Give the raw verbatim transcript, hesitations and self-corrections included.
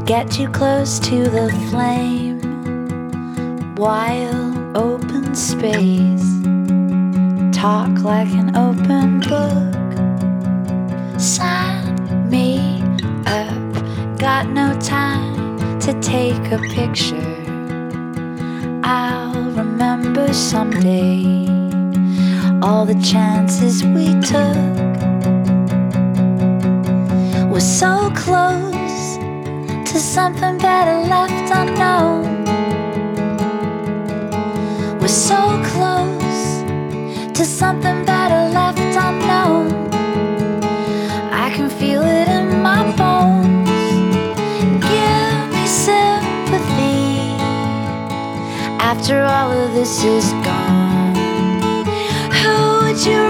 Get too close to the flame, wild open space. Talk like an open book. Sign me up. Got no time to take a picture. I'll remember someday all the chances we took. We're so close to something better left unknown. We're so close to something better left unknown. I can feel it in my bones. Give me sympathy after all of this is gone. Who would you